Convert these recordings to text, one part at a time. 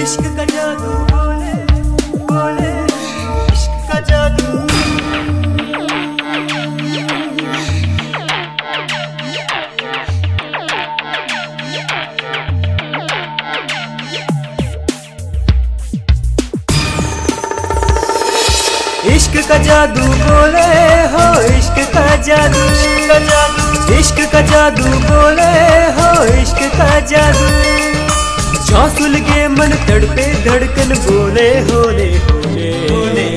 इश्क का जादू बोले बोले इश्क का जादू। इश्क का जादू बोले हो इश्क का जादू, इश्क का जादू बोले हो इश्क का जादू। झांसुल के मन तड़पे धड़कन बोले होले होले होले।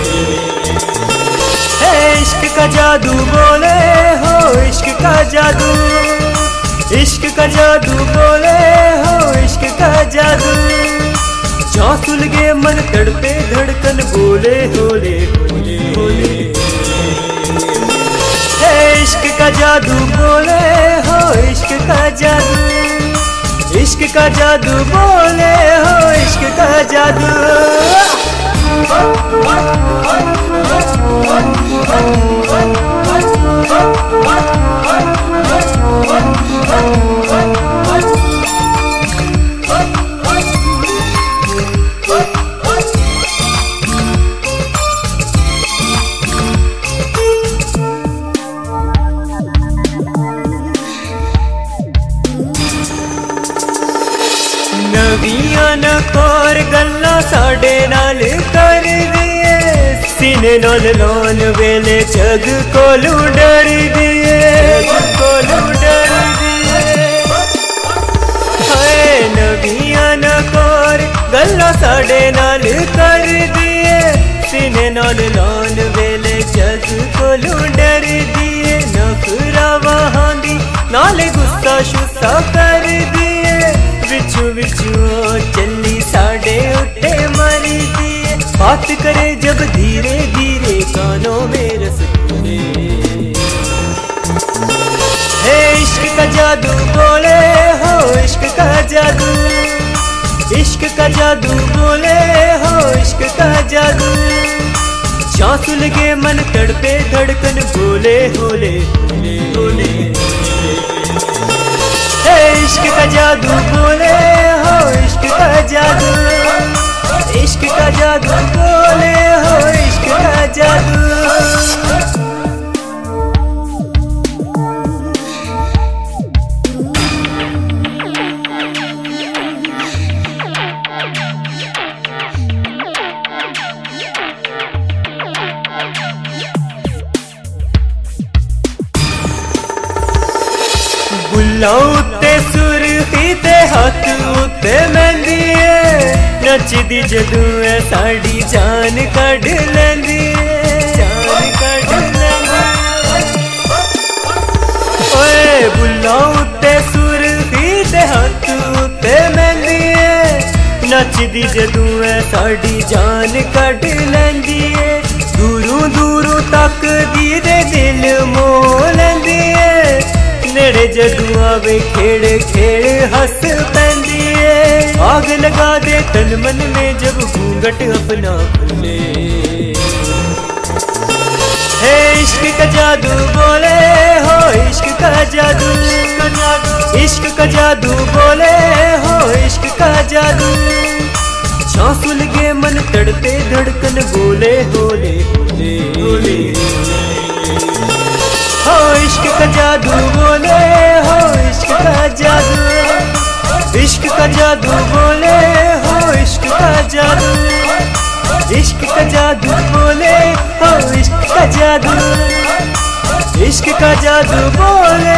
इश्क का जादू बोले हो इश्क का जादू, इश्क का जादू बोले हो इश्क का जादू। झांसुल के मन तड़पे धड़कन बोले होले होले होले। इश्क का जादू बोले हो इश्क का जादू, इश्क का जादू बोले हो इश्क का जादू। नवियां नकोर गल्ला साडे नाल कर दिए, सीने नाल लान वेले जग कोलू डर दिए, जग कोलू डर दिए। हाय नवियां नकोर गल्ला साडे नाल कर दिए, सीने नाल लान वेले जग कोलू डर दिए। नखरा वहां दी नाले गुस्सा शुस्सा कर दिए, विचू विचू चली साडे उठे मरी दिए। बात करे जब धीरे धीरे कानों में रस घुले। इश्क का जादू बोले हो इश्क का जादू, इश्क का जादू बोले हो इश्क का जादू। झांसुल के मन तड़पे धड़कन बोले होले होले होले। इश्क का जादू बोले हो इश्क का जादू, इश्क का जादू बोले हो इश्क का जादू। बुल्ला उत्ते सुरखी ते हाथ उत्ते मेहंदी है, नचदी जदू है साड़ी जान कढ़ लेंदी है, जान कढ़ लेंदी। ओए बुल्ला उत्ते सुरखी ते हाथ उत्ते मेहंदी है, नचदी जदू है साड़ी जान कढ़ लेंदी है। दूरों दूरों तक दी दे दिल मोह लेंदी है, नेड़े जदू आवे खेड़ खेड़ हंस पैंदी है। आग लगा दे तन मन में जब घूंघट अपना खुले। इश्क का जादू बोले हो इश्क का जादू, इश्क का जादू बोले हो इश्क का जादू। झांसुल के मन तड़पे धड़कन बोले होले होले होले। हो इश्क का जादू बोले हो इश्क का जादू, इश्क का जादू बोले हो इश्क का जादू। इश्क का जादू बोले हो इश्क का जादू, इश्क का जादू बोले